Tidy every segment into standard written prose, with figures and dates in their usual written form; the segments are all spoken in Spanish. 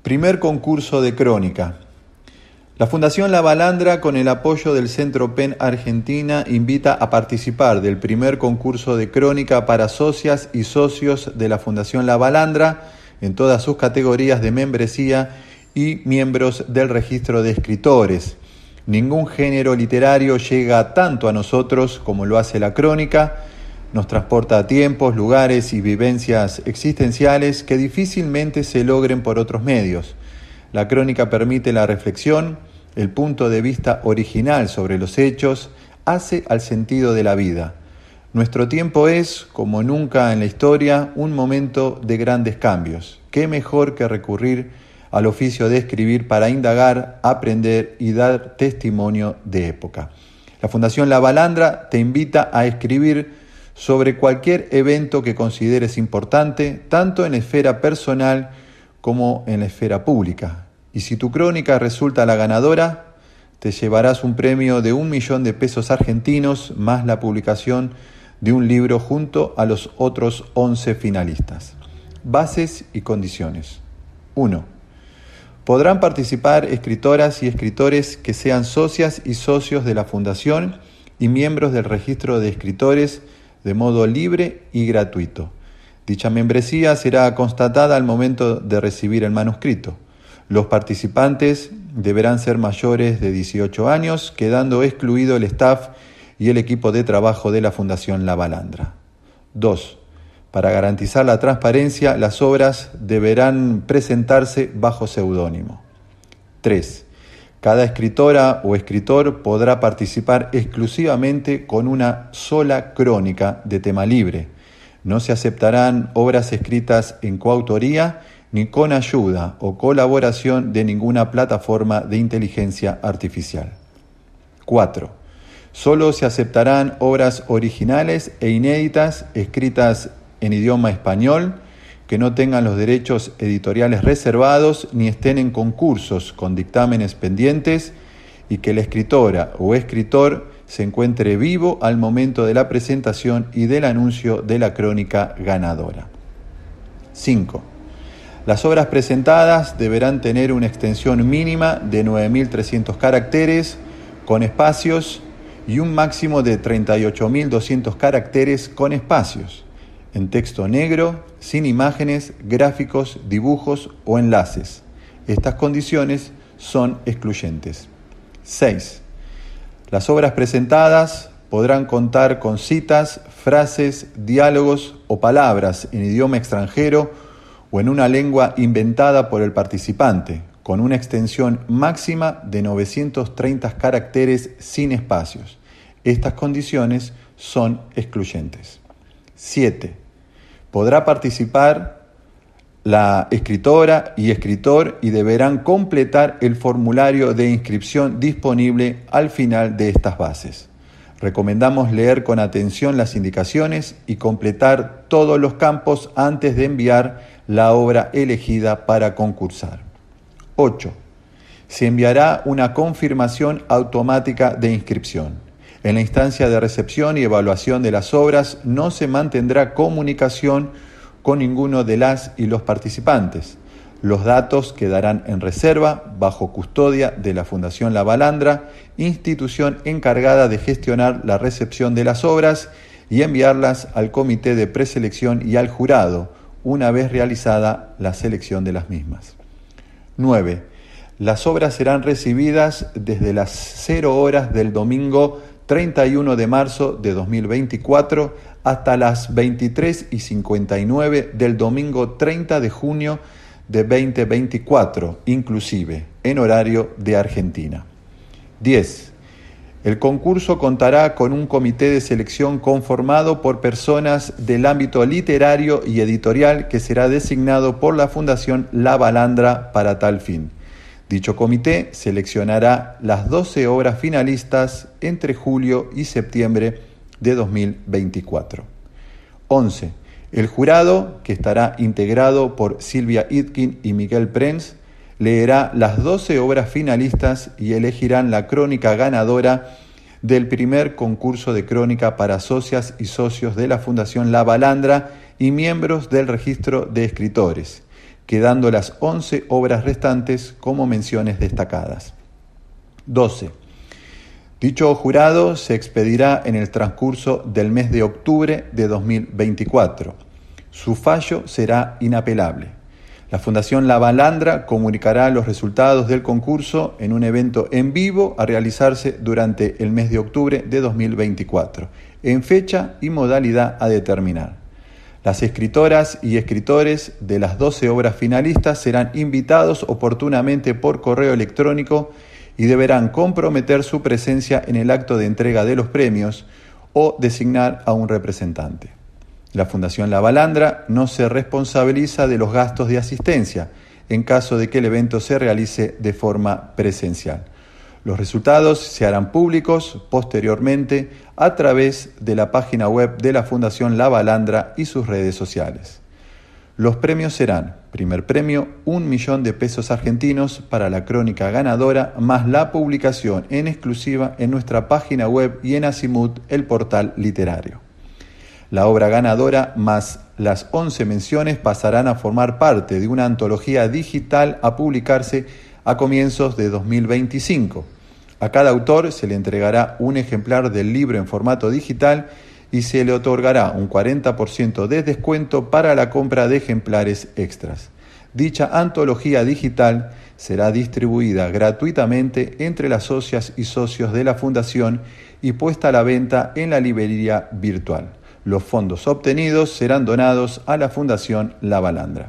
Primer concurso de crónica. La Fundación La Balandra, con el apoyo del Centro PEN Argentina, invita a participar del primer concurso de crónica para socias y socios de la Fundación La Balandra en todas sus categorías de membresía y miembros del registro de escritores. Ningún género literario llega tanto a nosotros como lo hace la crónica. Nos transporta a tiempos, lugares y vivencias existenciales que difícilmente se logren por otros medios. La crónica permite la reflexión, el punto de vista original sobre los hechos, hace al sentido de la vida. Nuestro tiempo es, como nunca en la historia, un momento de grandes cambios. ¿Qué mejor que recurrir al oficio de escribir para indagar, aprender y dar testimonio de época? La Fundación La Balandra te invita a escribir sobre cualquier evento que consideres importante, tanto en la esfera personal como en la esfera pública. Y si tu crónica resulta la ganadora, te llevarás un premio de 1 millón de pesos argentinos más la publicación de un libro junto a los otros 11 finalistas. Bases y condiciones. 1. Podrán participar escritoras y escritores que sean socias y socios de la Fundación y miembros del registro de escritores de modo libre y gratuito. Dicha membresía será constatada al momento de recibir el manuscrito. Los participantes deberán ser mayores de 18 años, quedando excluido el staff y el equipo de trabajo de la Fundación La Balandra. 2. Para garantizar la transparencia, las obras deberán presentarse bajo seudónimo. 3. Cada escritora o escritor podrá participar exclusivamente con una sola crónica de tema libre. No se aceptarán obras escritas en coautoría ni con ayuda o colaboración de ninguna plataforma de inteligencia artificial. 4. Solo se aceptarán obras originales e inéditas escritas en idioma español, que no tengan los derechos editoriales reservados ni estén en concursos con dictámenes pendientes y que la escritora o escritor se encuentre vivo al momento de la presentación y del anuncio de la crónica ganadora. 5. Las obras presentadas deberán tener una extensión mínima de 9.300 caracteres con espacios y un máximo de 38.200 caracteres con espacios, en texto negro, sin imágenes, gráficos, dibujos o enlaces. Estas condiciones son excluyentes. 6. Las obras presentadas podrán contar con citas, frases, diálogos o palabras en idioma extranjero o en una lengua inventada por el participante, con una extensión máxima de 930 caracteres sin espacios. Estas condiciones son excluyentes. 7. Podrá participar la escritora y escritor y deberán completar el formulario de inscripción disponible al final de estas bases. Recomendamos leer con atención las indicaciones y completar todos los campos antes de enviar la obra elegida para concursar. 8. Se enviará una confirmación automática de inscripción. En la instancia de recepción y evaluación de las obras no se mantendrá comunicación con ninguno de las y los participantes. Los datos quedarán en reserva bajo custodia de la Fundación La Balandra, institución encargada de gestionar la recepción de las obras y enviarlas al comité de preselección y al jurado, una vez realizada la selección de las mismas. 9. Las obras serán recibidas desde las 0 horas del domingo 31 de marzo de 2024 hasta las 23:59 del domingo 30 de junio de 2024, inclusive en horario de Argentina. 10. El concurso contará con un comité de selección conformado por personas del ámbito literario y editorial que será designado por la Fundación La Balandra para tal fin. Dicho comité seleccionará las 12 obras finalistas entre julio y septiembre de 2024. 11. El jurado, que estará integrado por Silvia Itkin y Miguel Prens, leerá las 12 obras finalistas y elegirán la crónica ganadora del primer concurso de crónica para socias y socios de la Fundación La Balandra y miembros del registro de escritores, quedando las 11 obras restantes como menciones destacadas. 12. Dicho jurado se expedirá en el transcurso del mes de octubre de 2024. Su fallo será inapelable. La Fundación La Balandra comunicará los resultados del concurso en un evento en vivo a realizarse durante el mes de octubre de 2024, en fecha y modalidad a determinar. Las escritoras y escritores de las 12 obras finalistas serán invitados oportunamente por correo electrónico y deberán comprometer su presencia en el acto de entrega de los premios o designar a un representante. La Fundación La Balandra no se responsabiliza de los gastos de asistencia en caso de que el evento se realice de forma presencial. Los resultados se harán públicos posteriormente a través de la página web de la Fundación La Balandra y sus redes sociales. Los premios serán: primer premio, 1 millón de pesos argentinos para la crónica ganadora, más la publicación en exclusiva en nuestra página web y en Azimut, el portal literario. La obra ganadora más las 11 menciones pasarán a formar parte de una antología digital a publicarse a comienzos de 2025. A cada autor se le entregará un ejemplar del libro en formato digital y se le otorgará un 40% de descuento para la compra de ejemplares extras. Dicha antología digital será distribuida gratuitamente entre las socias y socios de la Fundación y puesta a la venta en la librería virtual. Los fondos obtenidos serán donados a la Fundación La Balandra.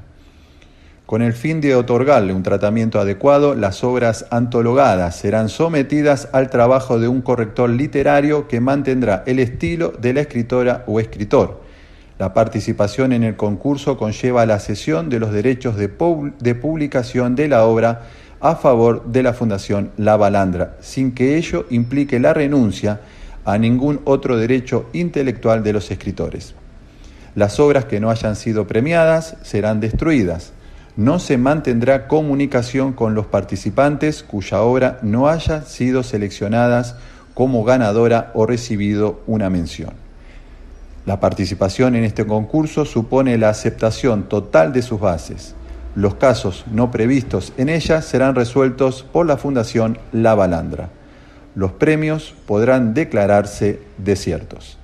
Con el fin de otorgarle un tratamiento adecuado, las obras antologadas serán sometidas al trabajo de un corrector literario que mantendrá el estilo de la escritora o escritor. La participación en el concurso conlleva la cesión de los derechos de publicación de la obra a favor de la Fundación La Balandra, sin que ello implique la renuncia a ningún otro derecho intelectual de los escritores. Las obras que no hayan sido premiadas serán destruidas. No se mantendrá comunicación con los participantes cuya obra no haya sido seleccionada como ganadora o recibido una mención. La participación en este concurso supone la aceptación total de sus bases. Los casos no previstos en ella serán resueltos por la Fundación La Balandra. Los premios podrán declararse desiertos.